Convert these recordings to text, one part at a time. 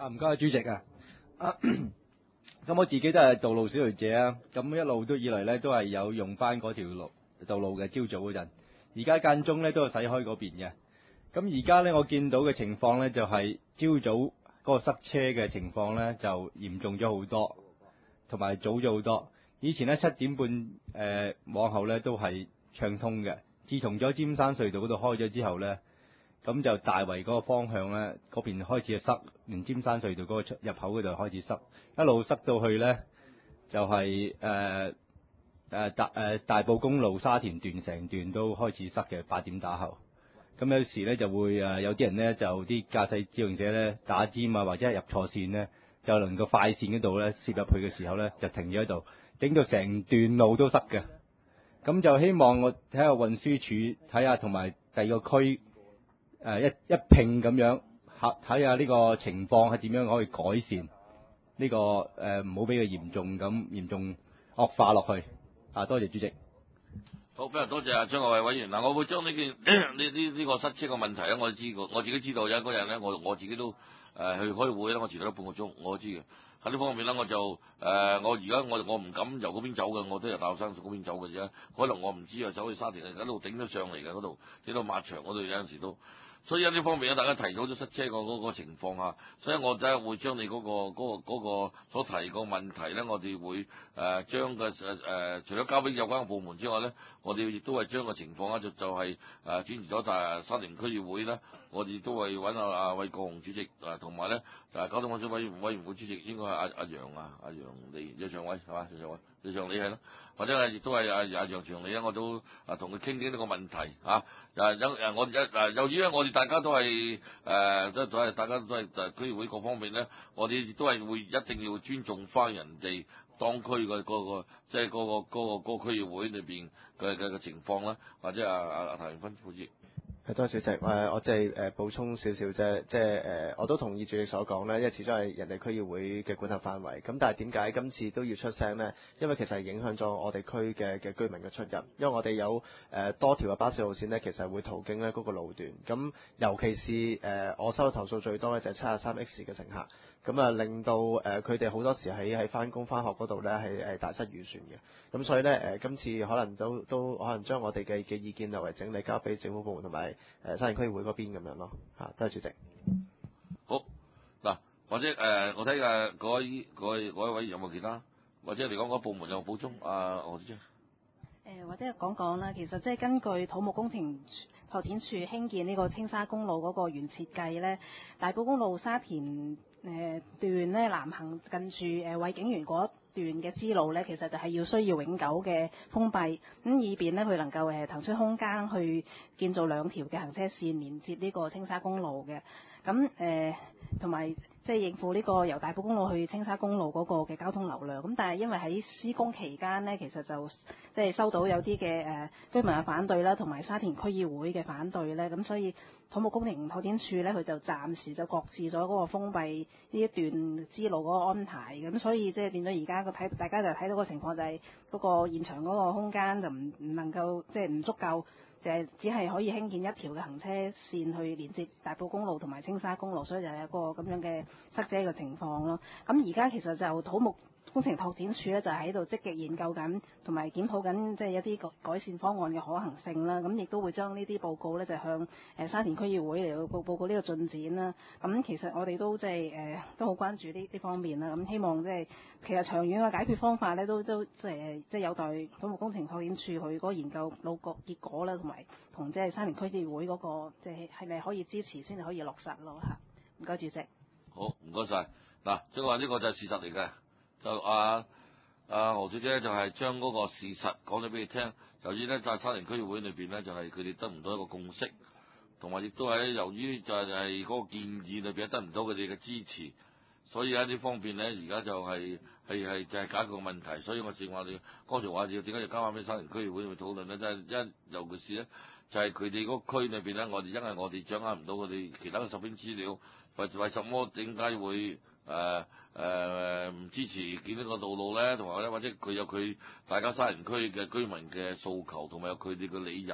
唔該，主席啊。咁我自己都係道路小類者啊，咁一路都以嚟咧都係有用翻嗰條道路嘅，朝早嗰陣，而家間中咧都係駛開嗰邊嘅。咁而家咧我見到嘅情況咧就係朝早嗰個塞車嘅情況咧就嚴重咗好多，同埋早咗好多。以前咧7點半往後咧都係暢通嘅，自從咗尖山隧道嗰度開咗之後咧，咁就大圍嗰個方向咧，嗰邊開始塞，連尖山隧道嗰個入口嗰度開始塞，一路塞到去咧就係大埔公路沙田段成段都開始塞嘅，8點打後。咁有時咧就會有啲人咧就啲駕駛自行車咧打尖啊，或者係入錯線咧，就能夠快線嗰度咧攝入去嘅時候咧就停咗喺度，整到成段路都塞嘅。咁就希望我睇下運輸署睇下，同埋第二個區一併咁樣睇下呢個情況係點樣可以改善呢個唔好俾佢嚴重惡化落去。多謝主席。 好，非常多謝張國偉委員。嗱，我會將呢件呢個塞車嘅問題咧，我自己知道有嗰日咧，我自己都去開會咧，我遲咗半個鐘，我知嘅。喺呢方面咧，我而家我唔敢由嗰邊走嘅，我都由大學生嗰邊走嘅啫。可能我唔知啊，走去沙田喺度頂得上嚟嘅嗰度，頂到馬場嗰度有陣時都。所以喺呢方面咧，大家提到咗塞車嗰個情況下，所以我真係會將你嗰個所提個問題咧，我哋會將除咗交俾有關嘅部門之外咧，我哋亦都係將個情況咧就係轉移咗沙田區議會咧，我哋都係揾阿衛國雄主席同埋咧交通運輸委員會主席應該係阿楊李長偉係嘛？李長李係咯，或者係亦都係阿楊長李咧，我都同佢傾呢個問題嚇。由於咧我哋大家都係大家都係區議會各方面咧，我哋亦都係會一定要尊重翻人哋當區嘅即係嗰個區議會裏邊嘅情況啦，或者阿譚永芬副主席。 多謝主席，我即係補充少少啫，即係我都同意主席所講咧，因為始終係人哋區議會嘅管轄範圍。咁但係點解今次都要出聲呢？因為其實係影響咗我哋區嘅居民嘅出入，因為我哋有多條嘅巴士路線呢，其實會途經呢嗰個路段。咁尤其是我收到投訴最多咧就係73X 嘅乘客。咁令到佢哋好多時喺翻工翻學嗰度咧係大失預算嘅。咁所以咧今次可能都可能將我哋嘅意見略為整理交俾政府部門同埋沙田區議會嗰邊咁樣咯。多謝主席。 好嗱，或者我睇嗰位有冇其他，或者嚟講嗰部門有冇補充？何小姐。 或者講啦，其實即係根據土木工程拓展署興建呢個青沙公路嗰個原設計咧，大埔公路沙田段咧南行近住衛景園嗰段嘅支路咧，其實就係需要永久嘅封閉，咁以便咧佢能夠騰出空間去建造2條嘅行車線連接呢個青沙公路嘅，咁同埋即係應付呢個由大埔公路去青沙公路嗰個嘅交通流量。咁但係因為喺施工期間呢，其實就即係收到有啲嘅居民嘅反對啦，同埋沙田區議會嘅反對咧，咁所以土木工程拓展署咧佢就暫時就擱置咗嗰個封閉呢一段支路嗰個安排。咁所以即係變咗而家大家就睇到個情況就係嗰個現場嗰個空間就唔能夠即係唔足夠。就係只係可以興建1條嘅行車線去連接大埔公路同埋青沙公路，所以就有一個咁樣嘅塞車嘅情況咯。咁而家其實就土木工程拓展署咧就喺度積極研究緊，同埋檢討緊即係一啲改善方案嘅可行性啦。咁亦都會將呢啲報告咧就向沙田區議會嚟到報告呢個進展啦。咁其實我哋都即係都好關注呢方面啦。咁希望即係其實長遠嘅解決方法咧都即係有待土木工程拓展署佢嗰個研究報告結果啦，同即係沙田區議會嗰個即係咪可以支持先至可以落實咯嚇。唔該主席。 好，唔該晒。嗱，即係話呢個就係事實嚟嘅。就何小姐就係將嗰個事實講咗俾你聽。由於咧在沙田區議會裏邊咧，就係佢哋得唔到一個共識，同埋亦都係由於就係嗰個建議裏邊得唔到佢哋嘅支持，所以喺呢方面咧，而家就係就係解決個問題。所以我正話你剛才話要點解要交翻俾沙田區議會去討論咧？即係尤其是咧，就係佢哋嗰個區裏邊咧，因為我哋掌握唔到佢哋其他嘅十篇資料，為什麼點解會唔支持建呢個道路咧？同埋或者佢有佢大家沙田區嘅居民嘅訴求，同埋有佢哋嘅理由。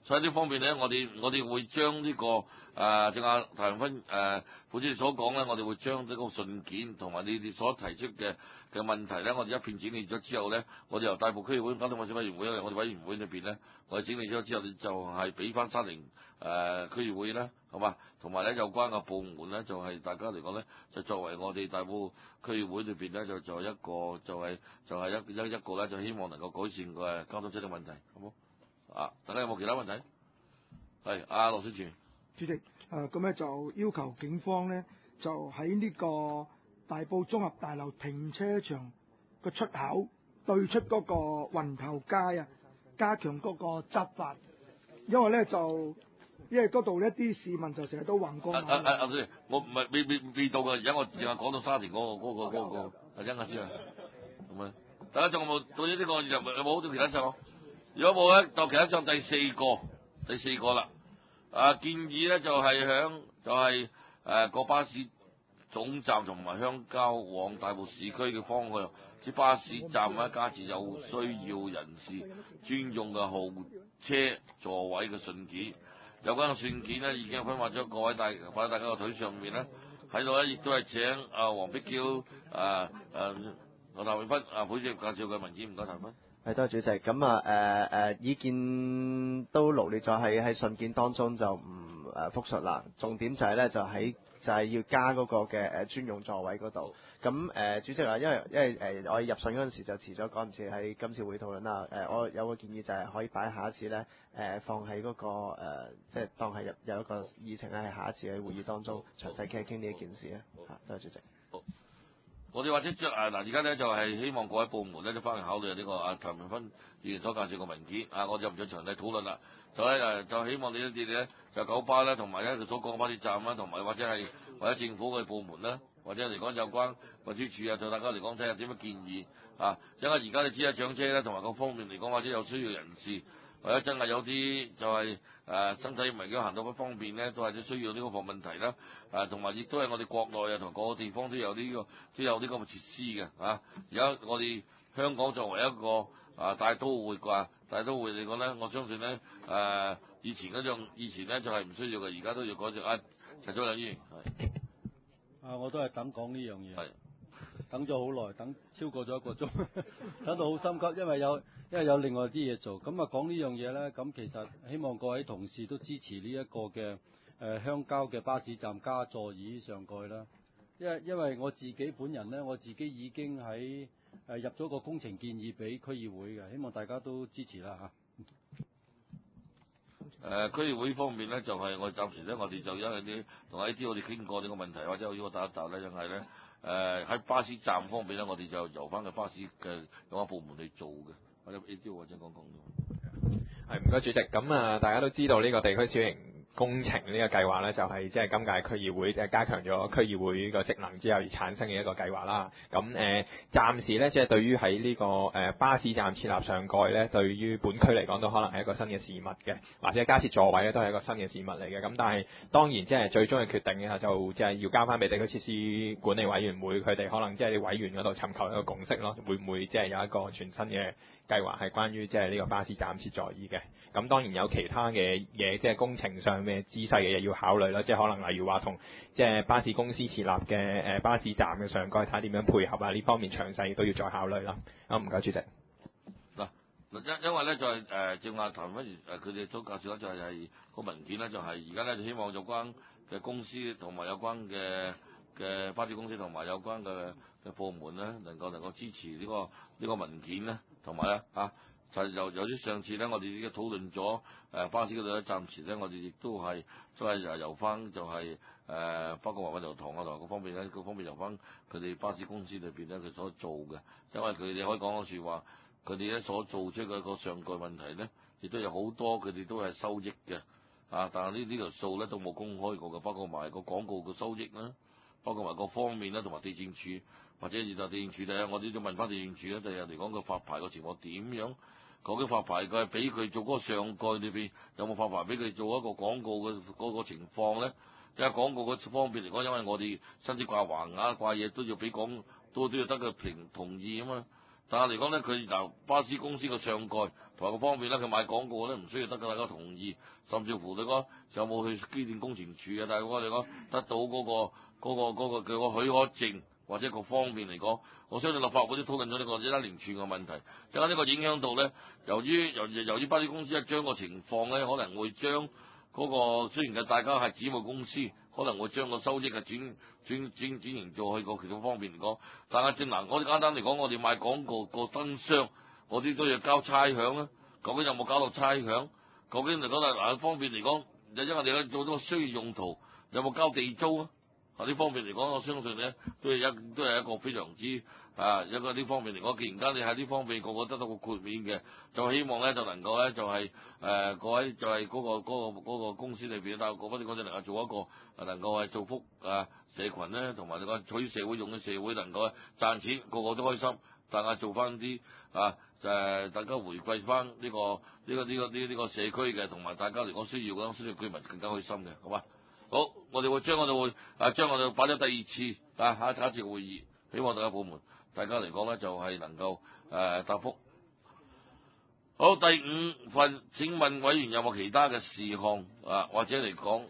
所以呢方面咧，我哋會將呢、個正話譚永芬副主席所講咧，我哋會將呢個信件同埋你哋所提出嘅問題咧，我哋一片整理咗之後咧，我哋由大埔區議會交通運輸委員會，我哋委員會裏邊咧，我哋整理咗之後，就係俾翻沙田區議會啦，好嘛？同埋咧有關嘅部門咧，就係、大家嚟講咧，就作為我哋大埔區議會裏邊咧，就一個一個咧，就希望能夠改善個交通車嘅問題，好冇？大家有冇其他問題？係羅小全主席，咁咧就要求警方咧，就喺呢個大埔綜合大樓停車場個出口對出嗰個雲頭街啊，加強嗰個執法，因為嗰度呢啲市民就成日都橫過馬路。 我唔係未到㗎，而家我淨係講到沙田嗰個，陣間先啊，咁啊，大家仲有冇到呢個有冇到其他項？如果冇咧，就其他項第四個啦。建議咧就係個巴士總站同埋鄉郊往大埔市區嘅方向，啲巴士站咧加設有需要人士專用嘅候車座位嘅信件。有關嘅信件咧已經分發咗各位擺喺大家個腿上面咧，喺度咧亦都係請黃碧嬌譚永芬副主席介紹嘅文件，唔該譚永芬。 多謝主席。咁意見都羅列咗喺信件當中，就唔複述啦。重點就係咧，就係要加嗰個嘅專用座位嗰度。咁主席啊，因為我入信嗰陣時就遲咗趕唔切喺今次會討論啦。我有個建議就係可以擺下一次咧，放喺嗰個即係當係有一個議程喺下一次嘅會議當中詳細傾呢一件事咧。多謝主席。 我哋或者而家咧就係希望各位部門咧都翻去考慮呢個譚永芬議員所介紹嘅文件我就唔再詳細討論啦。就希望你哋咧就九巴啦，同埋咧佢所講嘅巴士站啦，同埋或者政府嘅部門啦，或者嚟講有關運輸署對大家嚟講睇下點樣建議因為而家你知長車咧，同埋各方面嚟講或者有需要人士，或者真係有啲就係身體唔係幾行到不方便咧，都係需要呢個問題啦。同埋亦都係我哋國內同各個地方都有呢個設施嘅而家我哋香港作為一個大都會嚟講咧，我相信咧以前咧就係唔需要嘅，而家都要改善。陳祖良議員我都係等講呢樣嘢。等咗好耐，等超過咗1個鐘，等到好心急，因為有另外啲嘢做。咁講呢樣嘢咧，咁其實希望各位同事都支持呢一個嘅鄉郊嘅巴士站加座椅上蓋啦。因為我自己本人咧，我自己已經喺入咗個工程建議俾區議會嘅，希望大家都支持啦區議會方面咧，就係我暫時咧，我哋就因為啲同我哋傾過呢個問題，或者我要答一答咧，就係咧喺巴士站方面咧，我哋就由翻個巴士嘅有關部門去做嘅，或者 A.D. 或者講係唔該主席。咁大家都知道呢個地區小型工程呢個計劃咧，就係即係今屆區議會加強咗區議會個職能之後而產生嘅一個計劃啦。咁暫時咧，即係對於喺呢個巴士站設立上蓋咧，對於本區嚟講都可能係一個新嘅事物嘅，或者加設座位咧都係一個新嘅事物嚟嘅。咁但係當然即係最終嘅決定嘅就即係要交翻俾地區設施管理委員會，佢哋可能即係啲委員嗰度尋求一個共識咯，會唔會即係有一個全新嘅計劃係關於即係呢個巴士站設座椅嘅？咁當然有其他嘅嘢，即係工程上嘅仔細嘅嘢要考慮啦，即係可能例如話同即係巴士公司設立嘅巴士站嘅上蓋睇下點樣配合呢方面詳細都要再考慮啦。唔該主席。 因為咧就係正話譚芬佢哋都介紹咗就係個文件咧，就係而家咧就希望有關嘅公司同埋有關嘅巴士公司同埋有關嘅部門咧，能夠支持呢個文件咧，同埋咧就由於上次咧，我哋已經討論咗巴士嗰度咧，暫時咧我哋亦都係由翻就係包括華運油塘同各方面咧，各方面由翻佢哋巴士公司裏邊咧佢所做嘅，因為佢哋可以講句説話，佢哋咧所做出嘅個上蓋問題咧，亦都有好多佢哋都係收益嘅但係呢條數咧都冇公開過嘅，包括埋個廣告嘅收益啦，包括埋各方面啦，同埋地政署或者地政署咧，我哋都問翻地政署咧，第日嚟講個發牌個情況點樣？究竟發牌佢係俾佢做嗰個上蓋裏邊有冇發牌俾佢做一個廣告嘅嗰個情況咧？因為廣告嗰方面嚟講，因為我哋甚至掛橫額掛嘢都要俾都要得個同意啊嘛。 但係嚟講咧，佢由巴士公司嘅上蓋同埋個方面咧，佢買廣告咧唔需要得到大家同意，甚至乎你講有冇去機電工程署嘅，但係我哋講得到嗰個佢個許可證或者各方面嚟講，我相信立法會都討論咗呢個一連串嘅問題。而家呢個影響到咧，由於巴士公司一將個情況咧，可能會將嗰個雖然係大家係姊妹公司，可能會將個收益係轉型做去個其他方面嚟講，但係正嗱，我哋簡單嚟講，我哋賣廣告個燈箱，我哋都要交差餉啦。究竟有冇交到差餉？究竟嚟講嗱方面嚟講，因為我哋做咗商業用途，有冇交地租啊？啊呢方面嚟講，我相信咧都係一個非常之一個呢方面嚟講，既然間你喺呢方面個個得到個豁免嘅，就希望咧就能夠咧就係各位就係嗰個公司裏邊，但係嗰啲能夠做一個能夠係造福社群咧，同埋你講取社會用嘅社會能夠賺錢，個個都開心，但係做翻啲大家回饋翻呢個社區嘅，同埋大家嚟講需要嘅，需要居民更加開心嘅，好嘛？好，我哋會將我哋擺咗第二次下一次會議，希望大家部門大家嚟講咧就係能夠答覆。好，第5份，請問委員有冇其他嘅事項或者嚟講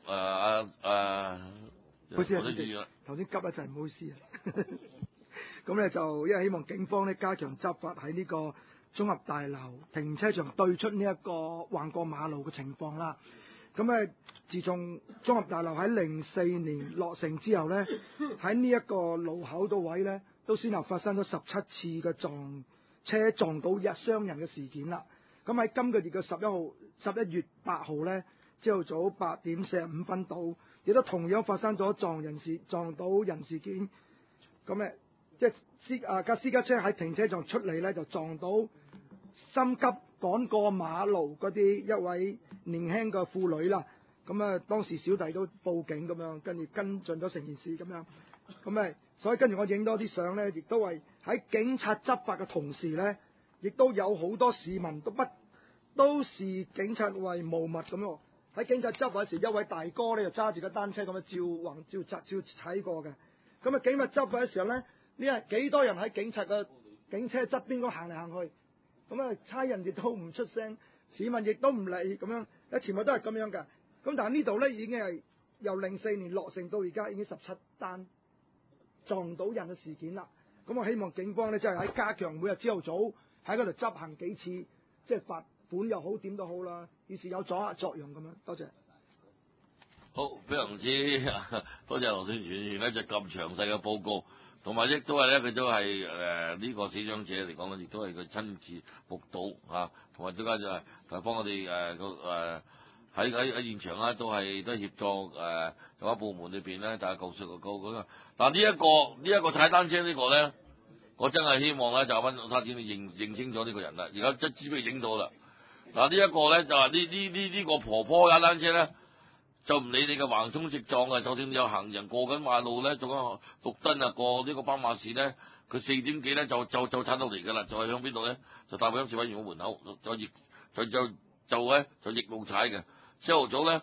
唔好意思啊，頭先急一陣，唔好意思啊。咁咧就因為希望警方咧加強執法喺呢個綜合大樓停車場對出呢一個橫過馬路嘅情況啦。咁咧，自從綜合大樓喺04年落成之後咧，喺呢一個路口度位咧，都先後發生咗17次嘅撞到傷人嘅事件啦。咁喺今個月嘅11月8號咧，朝早8點45分到，亦都同樣發生咗撞到人事件。咁咧，即係私家車喺停車場出嚟咧，就撞到心急趕過馬路嗰啲一位年輕嘅婦女啦。咁當時小弟都報警咁樣，跟住跟進咗成件事咁樣。咁所以跟住我影多啲相咧，亦都係喺警察執法嘅同時咧，亦都有好多市民都視警察為無物咁喎。喺警察執法時，一位大哥咧就揸住個單車咁樣照踩過嘅。咁警察執法嘅時候咧，呢係幾多人喺警車側邊嗰行嚟行去。咁差人亦都唔出聲，市民亦都唔理咁樣，全部都係咁樣嘅。咁但係呢度咧已經係由04年落成到而家已經17單撞到人嘅事件啦。咁我希望警方咧即係喺加強每日朝頭早喺嗰度執行幾次，即係罰款又好點都好啦，於是有阻嚇作用咁樣。多謝。 好，非常之多謝羅宣傳員咧就咁詳細嘅報告。同埋亦都係咧，佢都係呢個死傷者嚟講咧，亦都係佢親自目睹同埋最緊就係幫我哋喺現場咧，都係協助有一部門裏邊咧，大家告訴佢。但呢一個踩單車呢個咧，我真係希望咧就揾差錢你認清楚呢個人啦。而家一支俾佢影到啦。嗱呢一個咧就係呢個婆婆踩單車咧。就唔理你嘅橫衝直撞啊！就算有行人過緊馬路咧，做緊綠燈過呢個斑馬線咧，佢4點幾咧就踩到嚟㗎啦，就係向邊度咧？就大埔鄉事委員會門口，就逆路踩嘅。朝頭早咧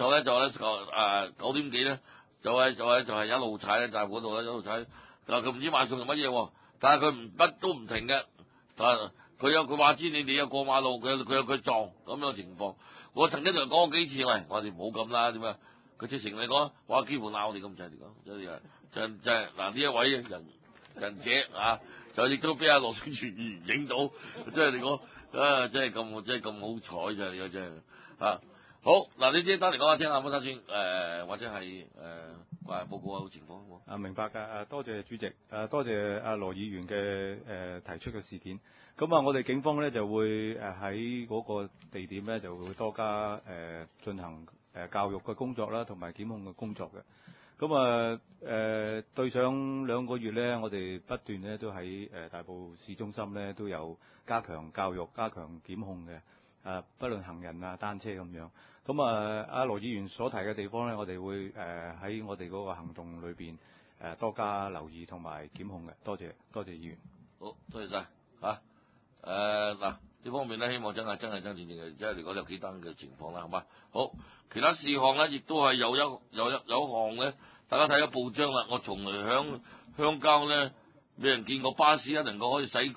9點幾咧就係一路踩咧，大埔嗰度咧一路踩。但係佢唔知晚上做乜嘢，但係佢乜都唔停嘅。但係佢話知你有過馬路，佢有佢撞咁樣嘅情況。我曾經就講過幾次，喂，我哋唔好咁啦，點啊？佢直情嚟講，話幾乎鬧我哋咁滯嚟講，真係嗱呢一位人者就亦都俾阿羅宣傳員影到，真係嚟講真係咁好彩咋，你真係好嗱，呢啲單嚟講聽下，冇打算或者係報告下情況。 明白㗎，多謝主席，多謝阿羅議員嘅提出嘅事件。咁我哋警方咧就會喺嗰個地點咧就會多加進行教育嘅工作啦，同埋檢控嘅工作嘅。咁對上2個月咧，我哋不斷咧都喺大埔市中心咧都有加強教育、加強檢控嘅，不論行人單車咁樣。咁阿羅議員所提嘅地方咧，我哋會喺我哋嗰個行動裏邊多加留意同埋檢控嘅。多謝議員。 好，多謝晒嗱呢方面咧，希望真正嘅，即係嚟講有幾單嘅情況啦，係嘛？好，其他事項咧，亦都係有一項咧，大家睇咗報章啦。我從來響鄉郊咧，未人見過巴士能夠可以駛過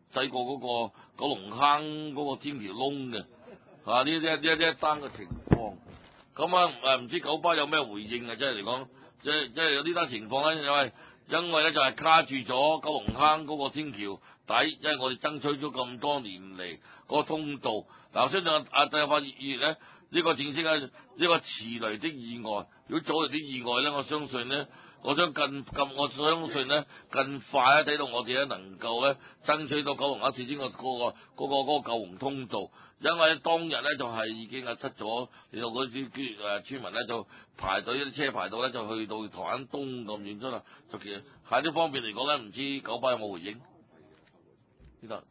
濟過嗰個九龍坑嗰個天橋窿嘅，呢一單嘅情況。咁唔知九巴有咩回應啊？即係嚟講，即係有呢單情況咧，因為咧就係卡住咗九龍坑嗰個天橋底，即係我哋爭取咗咁多年嚟嗰個通道。嗱，我相信第8月咧，呢個正式係呢個遲來的意外。如果早嚟啲意外咧，我相信咧，我相信咧更快咧睇到我哋咧能夠咧爭取到九龍坑至尊個救援通道。因為當日咧就係已經失咗，你到嗰啲村民咧就排隊啲車排到咧就去到台灣東咁遠咗啦。就其實喺呢方面嚟講咧，唔知九巴有冇回應？呢度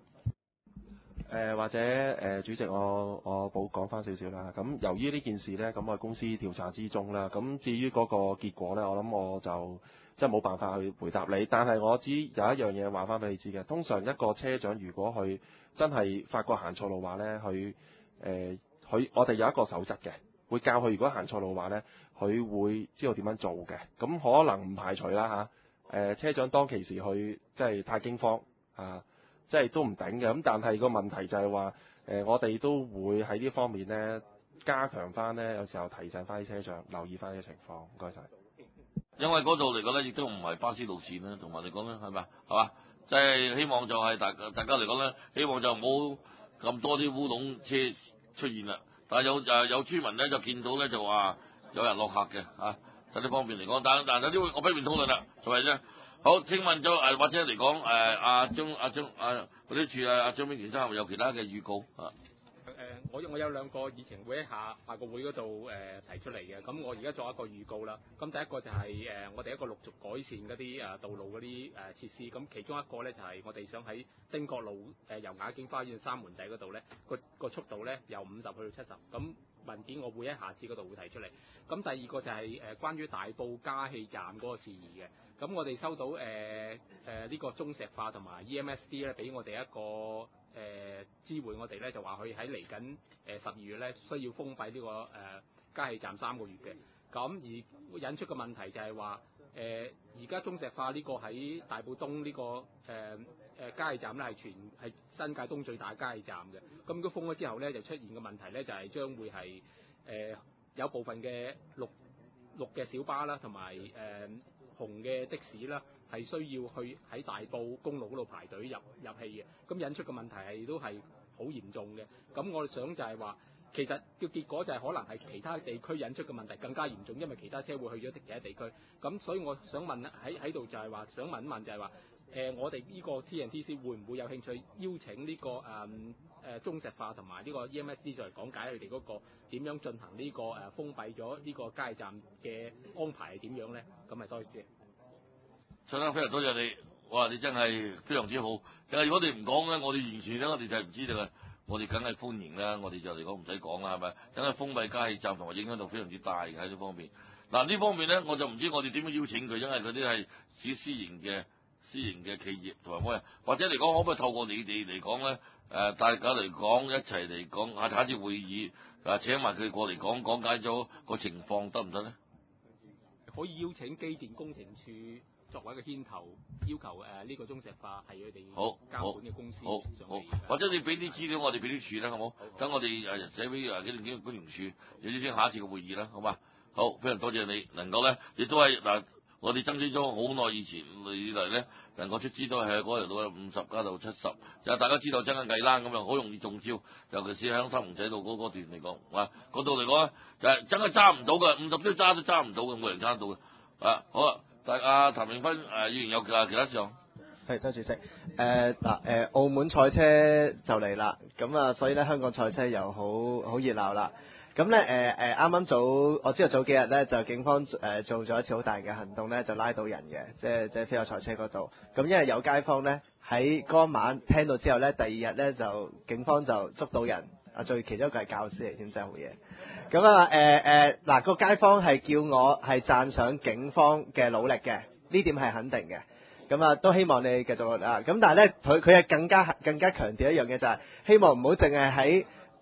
或者主席我講翻少少啦。咁由於呢件事呢，咁我公司調查之中啦。咁至於嗰個結果呢，我諗我就即係冇辦法去回答你。但係我知有一樣嘢話翻俾你知嘅。通常一個車長如果佢真係發覺行錯路話呢，佢我哋有一個守則嘅，會教佢如果行錯路話呢，佢會知道點樣做嘅。咁可能唔排除啦嚇。車長當其時佢即係太驚慌啊。即係都唔頂嘅，咁但係個問題就係話，我哋都會喺呢方面呢加強翻呢，有時候提醒翻啲車長留意翻呢個情況。唔該晒。 因為嗰度嚟講咧，亦都唔係巴士路線啦，同埋嚟講咧，係嘛？即係希望就係大家嚟講咧，希望就冇咁多啲烏龍車出現啦。但係有村民咧就見到咧就話有人落客嘅嚇，喺呢方面嚟講，但有啲我不便討論啦，就係啫。好，請問咗或者嚟講阿張嗰啲處阿張炳權生有其他嘅預告啊？ 我有兩個議程會喺下個會嗰度提出嚟嘅，咁我而家作一個預告啦。咁第一個就係我哋一個陸續改善嗰啲道路嗰啲設施，咁其中一個咧就係我哋想喺汀角路由雅景花園三門仔嗰度咧個速度咧由50去到70，咁文件我會喺下次嗰度會提出嚟。咁第二個就係關於大埔加氣站嗰個事宜嘅。咁我哋收到呢個中石化同埋 EMSD 咧，俾我哋一個知會我哋咧，就話佢喺嚟緊12月咧需要封閉呢個加氣站3個月嘅。咁而引出嘅問題就係話而家中石化呢個喺大埔東呢個加氣站咧係新界東最大加氣站嘅。咁如果封咗之後咧，就出現嘅問題咧就係將會係有部分嘅綠嘅小巴啦，同埋紅嘅的士啦，係需要去喺大埔公路嗰度排隊入氣嘅，咁引出嘅問題係都係好嚴重嘅。咁我哋想就係話，其實嘅結果就係可能係其他地區引出嘅問題更加嚴重，因為其他車會去咗其他地區。咁所以我想問喺度就係話，想問一問就係話，我哋呢個 TNTC 會唔會有興趣邀請呢個中石化同埋呢個 EMSD 上嚟講解佢哋嗰個點樣進行呢個封閉咗呢個加氣站嘅安排係點樣咧？咁咪多謝。 陳生非常多謝你，哇！你真係非常之好。但係如果你唔講咧，我哋完全咧，我哋就係唔知道嘅。我哋梗係歡迎啦，我哋就嚟講唔使講啦，係咪？梗係封閉加氣站同埋影響到非常之大嘅喺呢方面。嗱呢方面咧，我就唔知我哋點樣邀請佢，因為嗰啲係私營嘅企業同埋或者嚟講，可唔可以透過你哋嚟講咧？大家嚟講一齊嚟講下一次會議，請埋佢過嚟講解咗個情況得唔得咧？ 可以邀請機電工程署作為一個牽頭，要求呢個中石化係佢哋監管嘅公司上嚟。 或者你俾啲資料我哋俾啲處啦，好冇？等我哋寫俾機電工程署，有啲先下一次嘅會議啦，好嘛？好，非常多謝你能夠咧，亦都係嗱，我哋爭取咗好耐以前以嚟咧，能夠出資都係嗰條路50加到70，就係大家知道真係偽欄咁樣，好容易中招，尤其是喺三龍仔道嗰段嚟講，嗰度嚟講就係真係揸唔到嘅，50都揸唔到嘅，冇人揸到嘅，好啊，阿譚永芬議員有其他事項。 係，多謝主席。澳門賽車就嚟啦，咁所以咧香港賽車又好熱鬧啦。咁咧啱啱我知道早幾日咧就警方做咗一次好大嘅行動咧，就拉到人嘅，即係飛鵝賽車嗰度。咁因為有街坊咧喺嗰晚聽到之後咧，第2日咧就警方就捉到人，其中一個係教師嚟添，真係好嘢。咁嗱個街坊係叫我係讚賞警方嘅努力嘅，呢點係肯定嘅。咁都希望你繼續咁但係咧佢係更加強調一樣嘢，就係希望唔好淨係喺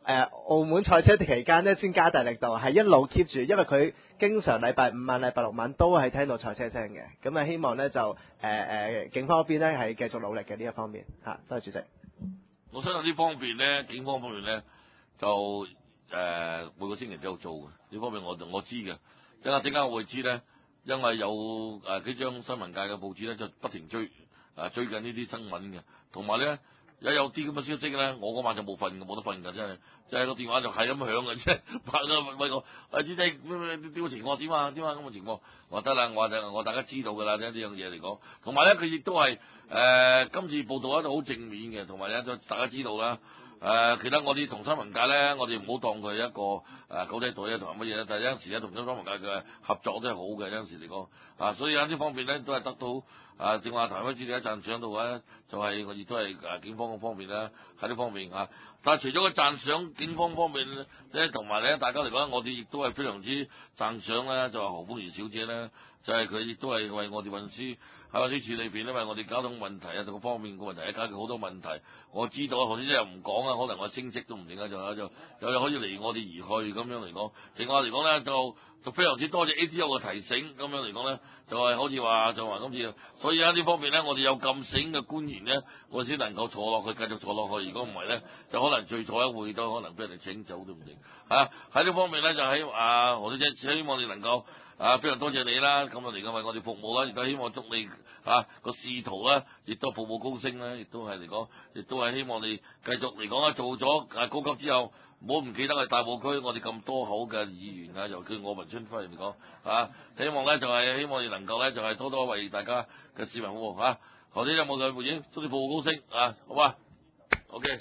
澳門賽車期間咧先加大力度，係一路 keep 住，因為佢經常禮拜五晚、禮拜六晚都係聽到賽車聲嘅。咁啊，希望咧就警方嗰邊咧係繼續努力嘅呢一方面嚇。多謝主席。 我相信呢方面咧，警方方面咧就每個星期都有做嘅。呢方面我知嘅。點解我會知咧？因為有幾張新聞界嘅報紙咧，就不停追緊呢啲新聞嘅，同埋咧有啲咁嘅消息咧，我嗰晚就冇得瞓㗎，真係，即係個電話就係咁響嘅，即係拍咗問我，主席呢個情況點啊咁嘅情況，我話得啦，我大家知道㗎啦，呢樣嘢嚟講，同埋咧佢亦都係今次報道咧都好正面嘅，同埋咧就大家知道啦。其他我哋同新聞界咧，我哋唔好當佢一個狗仔隊啊，同埋乜嘢咧。但係有陣時咧，同新聞界嘅合作都係好嘅，有陣時嚟講所以喺呢方面咧，都係得到正話譚威知你一讚賞到咧，就係我亦都係警方嗰方面啦，喺呢方面但係除咗個讚賞警方方面咧，同埋咧大家嚟講，我哋亦都係非常之讚賞咧，就係何鳳儀小姐咧，就係佢亦都係為我哋運輸喺呢次裏邊，因為我哋交通問題啊，各方面嘅問題，解決好多問題。我知道何小姐又唔講啊，可能我升職都唔定啊，就可以離我哋而去咁樣嚟講。另外嚟講咧，就非常之多謝 ATO 嘅提醒，咁樣嚟講咧，就係好似話今次，所以喺呢方面咧，我哋有咁醒嘅官員咧，我先能夠坐落去，繼續坐落去。如果唔係咧，就可能最坐一會都可能俾人哋請走都唔定。喺呢方面咧，就喺何小姐，希望你能夠非常多謝你啦，咁嚟為我哋服務啦，亦都希望祝你個仕途啦，亦都步步高升啦，亦都係嚟講，亦都係希望你繼續嚟講做咗高級之後，唔好唔記得係大埔區我哋咁多好嘅議員尤其我文春輝嚟講希望咧就係希望你能夠咧就係多多為大家嘅市民服務何者有冇嘅回應？祝你步步高升好嘛 ？OK。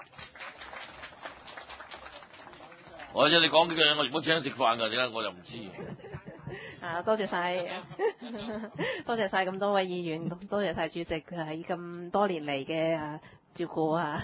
或者你講幾句嘢，我原本請你食飯㗎，點解我又唔知？ 多謝晒，多謝晒咁多位議員，多謝晒主席喺咁多年嚟嘅照顧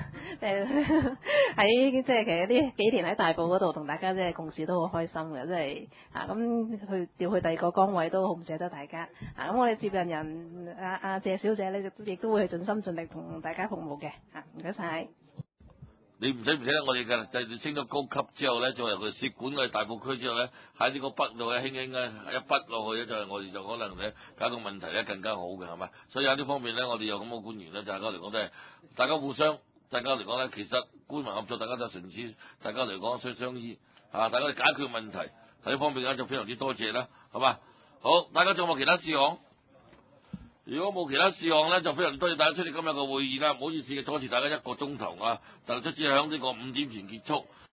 喺即係其實呢幾年喺大埔嗰度同大家即係共事都好開心嘅，即係咁去調去第二個崗位都好唔捨得大家咁我哋接任人阿謝小姐咧亦都會去盡心盡力同大家服務嘅唔該晒。 你唔使得我哋嘅，就升咗高級之後咧，作為佢涉管嘅大埔區之後咧，喺呢個北度咧輕輕咧一筆落去咧，就係我哋就可能咧解決問題咧更加好嘅，係咪？所以喺呢方面咧，我哋有咁嘅官員咧，大家嚟講都係大家互相，大家嚟講咧，其實官民合作，大家就唇齒，大家嚟講相依大家嚟解決問題喺呢方面咧就非常之多謝啦，係嘛？好，大家仲有冇其他事項？如果冇其他事項咧，就非常多謝大家出席今日嘅會議啦。唔好意思嘅，阻住大家1個鐘頭但係卒之響呢個5點前結束。